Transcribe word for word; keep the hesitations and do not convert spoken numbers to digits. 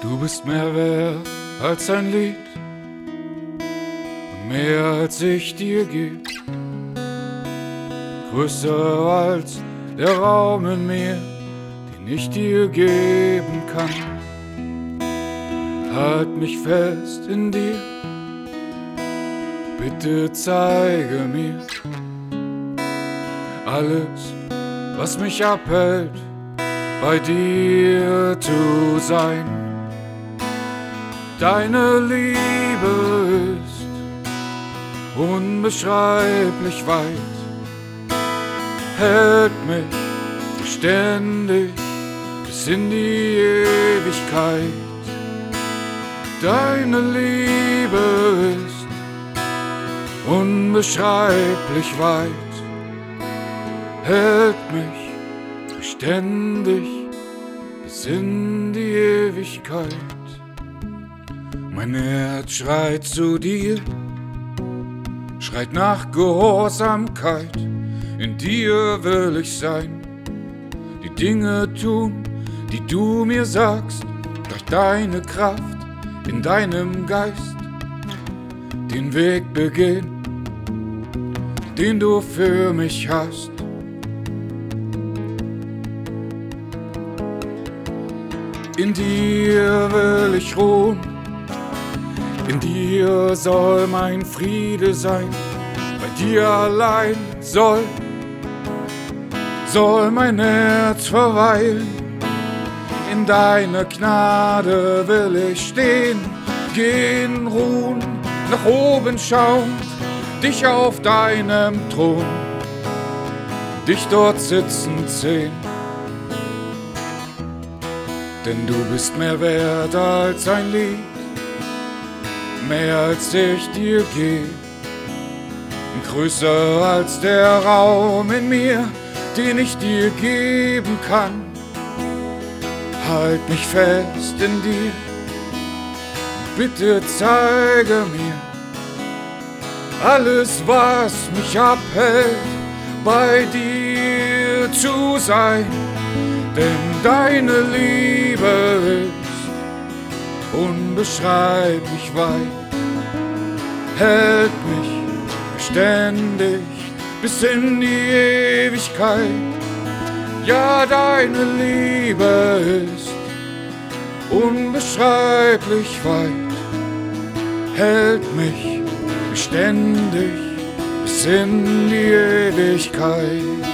Du bist mehr wert als ein Lied und mehr als ich dir geb. Größer als der Raum in mir, den ich dir geben kann. Halt mich fest in dir, bitte zeige mir alles, was mich abhält, bei dir zu sein. Deine Liebe ist unbeschreiblich weit, hält mich beständig bis in die Ewigkeit. Deine Liebe ist unbeschreiblich weit, hält mich beständig bis in die Ewigkeit. Mein Herz schreit zu dir, schreit nach Gehorsamkeit. In dir will ich sein, die Dinge tun, die du mir sagst, durch deine Kraft, in deinem Geist, den Weg begehen, den du für mich hast. In dir will ich ruhen, in dir soll mein Friede sein, bei dir allein soll, soll mein Herz verweilen. In deiner Gnade will ich stehen, gehen, ruhen, nach oben schauen, dich auf deinem Thron, dich dort sitzen sehen. Denn du bist mehr wert als ein Lied, mehr als ich dir geb, größer als der Raum in mir, den ich dir geben kann. Halt mich fest in dir, bitte zeige mir alles, was mich abhält, bei dir zu sein. Denn deine Liebe ist unbeschreiblich weit, hält mich beständig bis in die Ewigkeit. Ja, deine Liebe ist unbeschreiblich weit, hält mich beständig bis in die Ewigkeit.